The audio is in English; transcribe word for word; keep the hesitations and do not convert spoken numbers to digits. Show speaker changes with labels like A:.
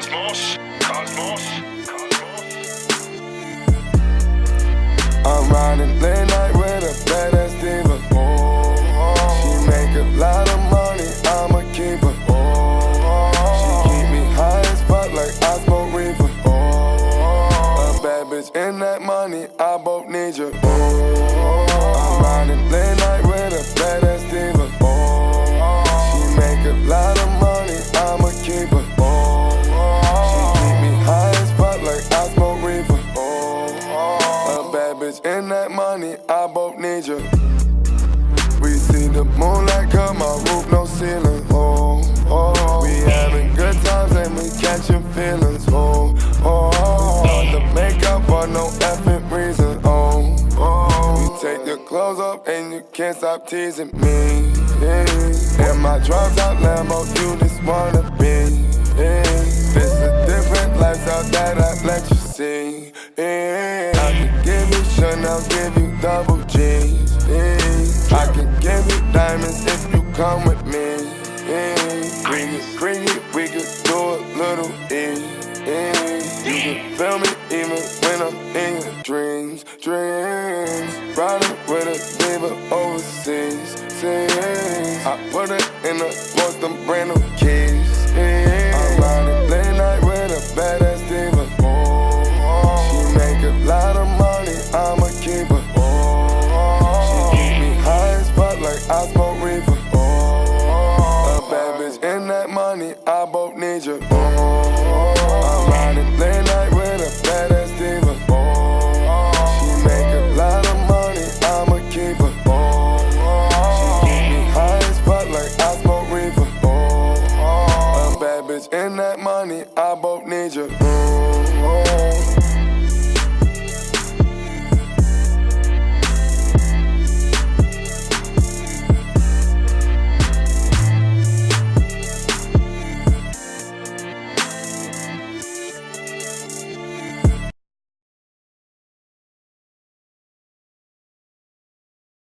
A: Cosmos, Cosmos, Cosmos.
B: I'm riding late night with a badass diva. She make a lot of money, I'm a keeper. She keep me high as fuck like I smoke reefer. A bad bitch in that money, I both need you. I'm riding late night with a badass diva. She make a lot of money, I'm a keeper. She keep me high as fuck like I smoke reefer. A bad bitch in that money, I both need you. We see the moonlight come, my roof no ceiling. Oh, oh, we having good times and we catching feelings. Oh, oh, hard to make up for no effing reason. Oh, oh, we take your clothes off and you can't stop teasing me. In my drop top Lambo, you just wanna be. This a different lifestyle that I let you see. I can give you Chanel, give you double G's. I can give you diamonds if you come with me. We can bring it, we can do a little E. You can feel me even when I'm in your dreams, dreams. Riding with a diva overseas, seas. I put it in the post, them brand new keys. I'm riding late night with a badass diva. She make a lot of money, I'm a keeper. She keep me high as fuck like I smoke reefer. A bad bitch in that money, I both need you. I'm riding late night